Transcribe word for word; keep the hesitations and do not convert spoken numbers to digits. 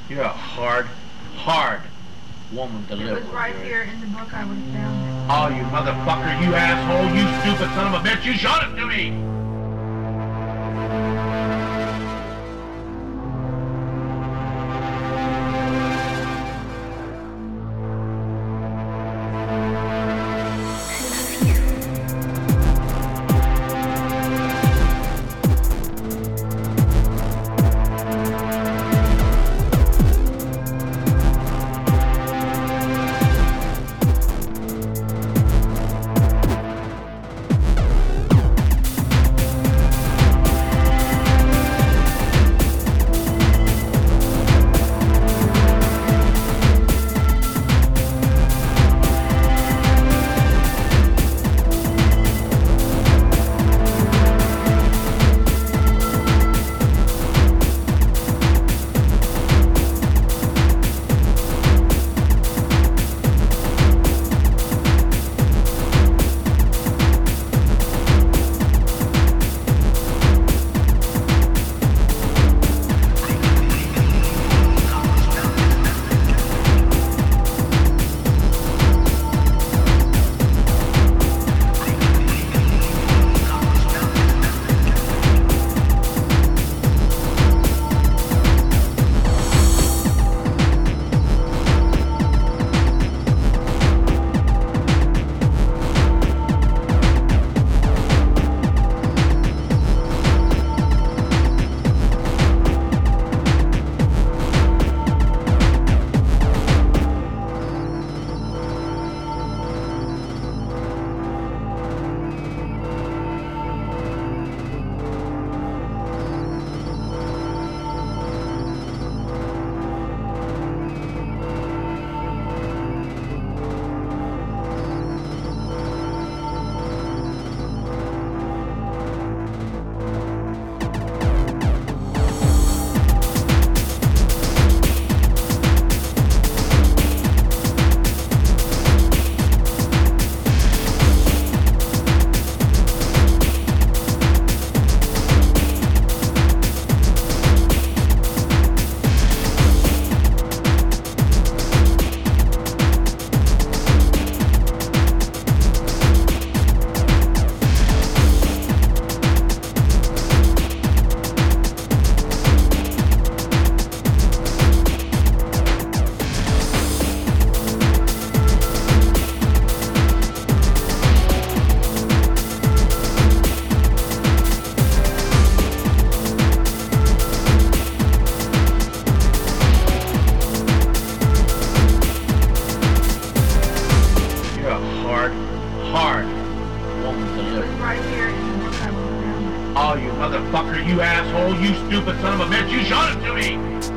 You're a hard, hard woman to live with. It was right here in the book. I would have found it. Oh, you motherfucker, you asshole, you stupid son of a bitch, you showed it to me! Hard woman to live with. It was right here in the book. I would have found it. Oh, you motherfucker, you asshole, you stupid son of a bitch, you showed it to me!